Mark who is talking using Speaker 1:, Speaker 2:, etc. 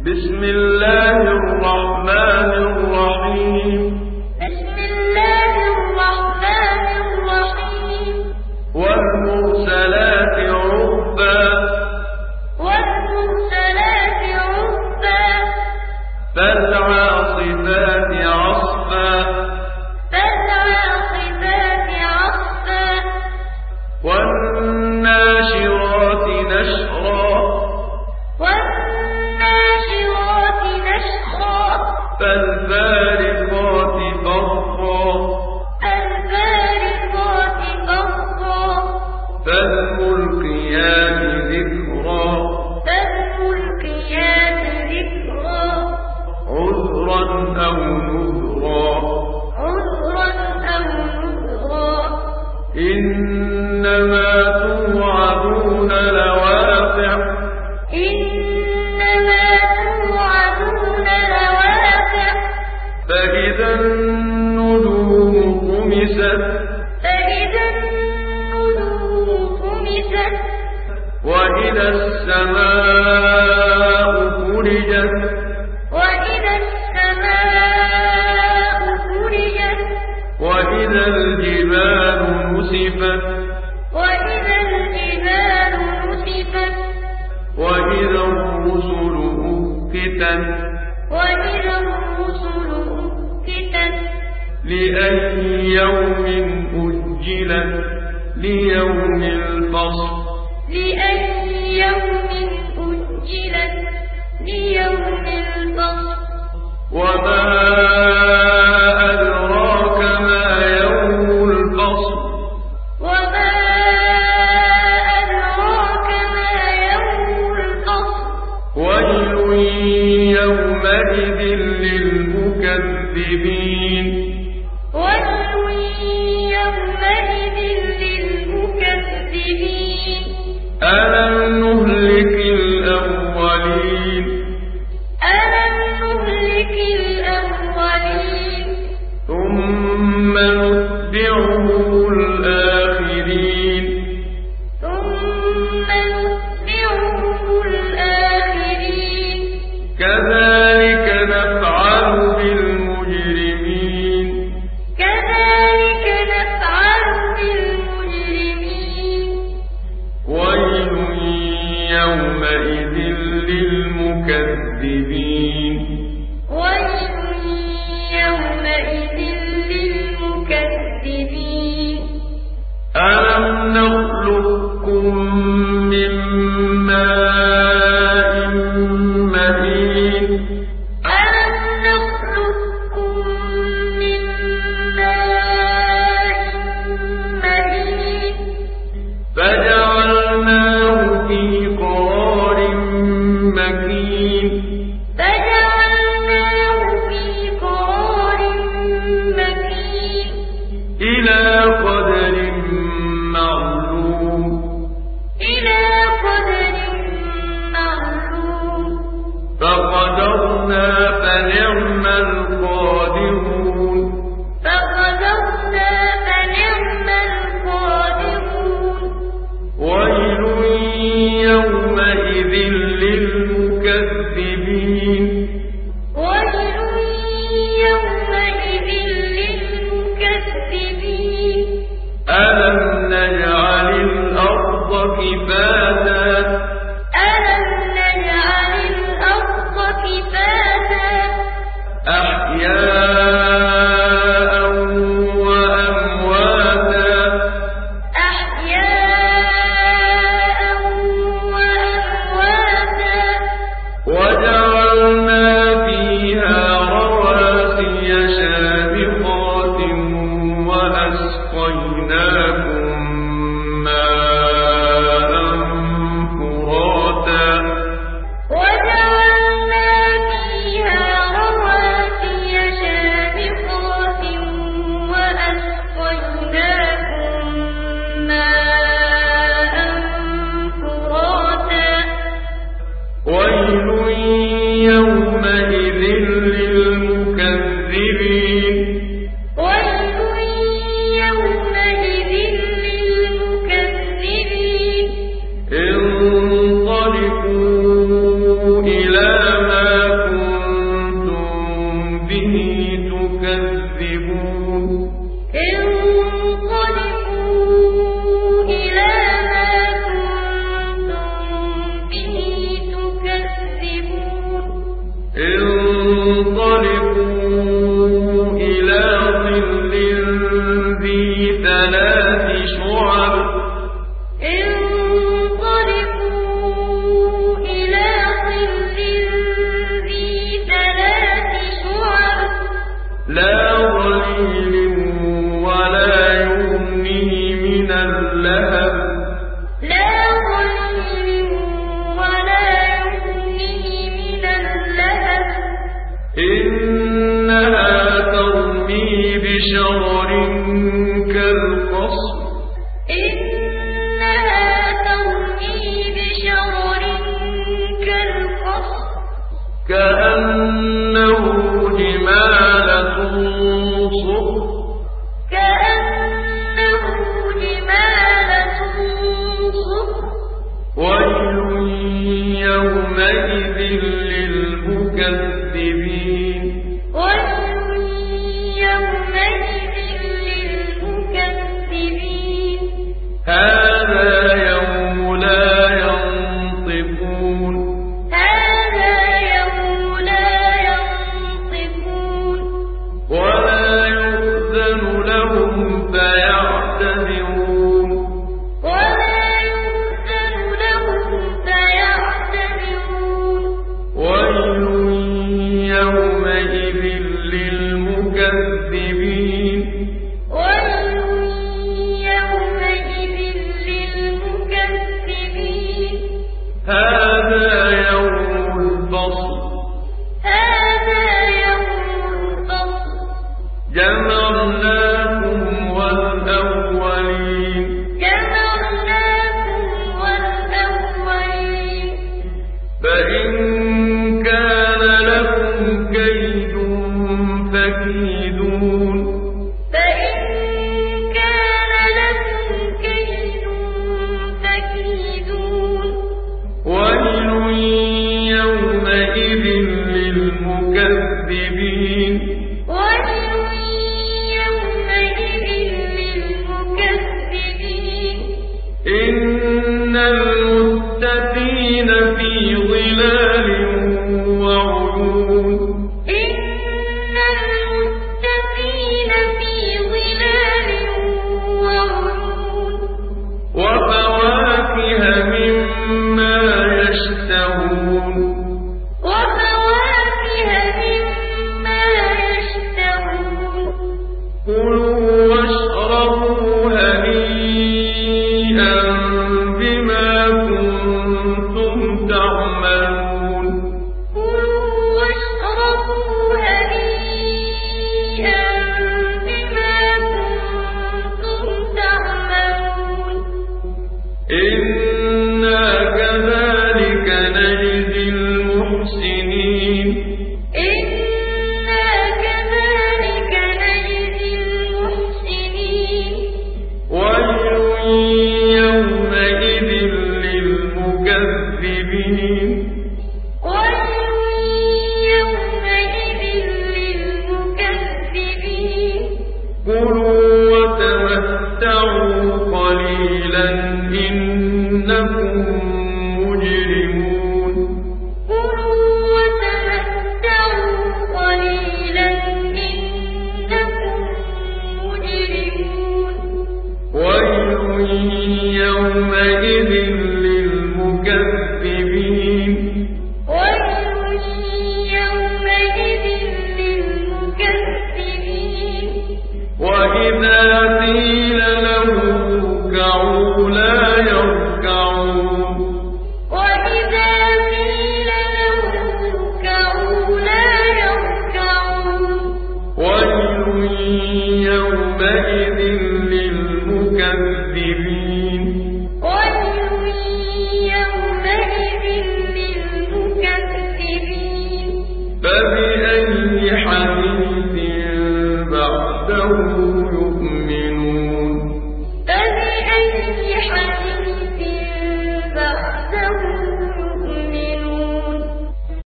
Speaker 1: بسم الله الرحمن الرحيم.
Speaker 2: بسم الله الرحمن الرحيم.
Speaker 1: والمرسلات عرفا.
Speaker 2: والمرسلات عرفا.
Speaker 1: فالعاصفات عصفا.
Speaker 2: فالعاصفات عصفا.
Speaker 1: والناشرات نشرا.
Speaker 2: والناشرات نشرا.
Speaker 1: فالفارقات فرقا.
Speaker 2: فالفارقات فرقا.
Speaker 1: فالملقيات ذكرا.
Speaker 2: فالملقيات ذكرا.
Speaker 1: عذرا أو نذرا.
Speaker 2: عذرا أو نذرا.
Speaker 1: إنما توعدون لواقع.
Speaker 2: إنما توعدون لواقع.
Speaker 1: فإذا النجوم طمست.
Speaker 2: فإذا النجوم طمست.
Speaker 1: وإذا السماء فرجت.
Speaker 2: وإذا السماء فرجت.
Speaker 1: وإذا الجبال نسفت.
Speaker 2: وإذا الجبال نسفت.
Speaker 1: وإذا الرسل أقتت.
Speaker 2: وإذا الرسل أقتت.
Speaker 1: لأي يوم أجلت. ليوم الفصل.
Speaker 2: لأي يوم أجلت. ليوم الفصل.
Speaker 1: وما أدراك ما يوم الفصل.
Speaker 2: وما أدراك ما يوم الفصل.
Speaker 1: ويل يومئذ للمكذبين.
Speaker 2: ويل يومئذ للمكذبين.
Speaker 1: ألم نهلك الأولين.
Speaker 2: ألم نهلك الأولين.
Speaker 1: ثم نتبعهم الآخرين.
Speaker 2: ثم نتبعهم الآخرين.
Speaker 1: كذلك نفعل بالمجرمين.
Speaker 2: كذلك نفعل بالمجرمين.
Speaker 1: ويل يومئذ للمكذبين.
Speaker 2: ويل يومئذ للمكذبين.
Speaker 1: ألم نخلقكم من ماء مهين.
Speaker 2: ألم نخلقكم من ماء مهين.
Speaker 1: فجعلناه في قرار مكين.
Speaker 2: فجعلناه في قرار مكين.
Speaker 1: إلى قدر معلوم.
Speaker 2: إلى قدر معلوم.
Speaker 1: فقدرنا فنعم القادرون.
Speaker 2: فقدرنا فنعم القادرون.
Speaker 1: ويل يومئذ للمكذبين.
Speaker 2: ويل يومئذ للمكذبين.
Speaker 1: ألم نجعل الأرض كفاتا.
Speaker 2: ألم نجعل الأرض كفاتا.
Speaker 1: أحياء وأمواتا.
Speaker 2: أحياء وأمواتا.
Speaker 1: وجعلنا فيها رواسي شامخات وأسقيناكم ماء فراتا.
Speaker 2: وجعلنا فيها رواسي شامخات
Speaker 1: انطلقوا إلى ظل ذي ثلاث شعب
Speaker 2: انطلقوا إلى ظل ذي ثلاث شعب
Speaker 1: لا ظليل ولا يغني من اللهب
Speaker 2: لا ظليل ولا يغني من اللهب
Speaker 1: إنها ترمي بشرر كالقصر
Speaker 2: إنها ترمي بشرر كالقصر
Speaker 1: كأنه جمالة صفر
Speaker 2: كأنه جمالة صفر
Speaker 1: ويل يومئذ للمكذبين
Speaker 2: ويل يومئذ للمكذبين
Speaker 1: هذا يوم لا ينطقون
Speaker 2: هذا يوم لا ينطقون
Speaker 1: ولا يؤذن لهم فيعتذرون
Speaker 2: ولا يؤذن لهم فيعتذرون
Speaker 1: ويل يومئذ للمكذبين
Speaker 2: ويل يومئذ للمكذبين
Speaker 1: هذا يوم الفصل
Speaker 2: هذا يوم الفصل
Speaker 1: جمعناكم والأولين
Speaker 2: جمعناكم والأولين
Speaker 1: فإن كان لكم كيد فكيدون
Speaker 2: فإن كان لكم كيد فكيدون
Speaker 1: ويل يومئذ للمكذبين
Speaker 2: ويل يومئذ للمكذبين
Speaker 1: إن المتقين في ظلال وعيون
Speaker 2: إن المتقين في ظلال وعيون
Speaker 1: وفواكه مما يشتهون
Speaker 2: وفواكه مما يشتهون
Speaker 1: كلوا واشربوا هنيئا بما كنتم تعملون
Speaker 2: كلوا واشربوا هنيئا بما كنتم تعملون
Speaker 1: إنا كذلك نجزي المحسنين
Speaker 2: إنا كذلك نجزي المحسنين
Speaker 1: ويل يومئذ للمكذبين
Speaker 2: ويل يومئذ للمكذبين
Speaker 1: كلوا وتمتعوا قليلا إنكم مجرمون
Speaker 2: كلوا وتمتعوا قليلا إنكم مجرمون
Speaker 1: ويل يومئذ للمكذبين
Speaker 2: ويل يومئذ للمكذبين
Speaker 1: وإذا قيل لهم اركعوا لا يركعون
Speaker 2: وإذا قيل لهم اركعوا لا يركعون
Speaker 1: ويل يومئذ للمكذبين
Speaker 2: ويل يومئذ للمكذبين
Speaker 1: فبأي حديث بعده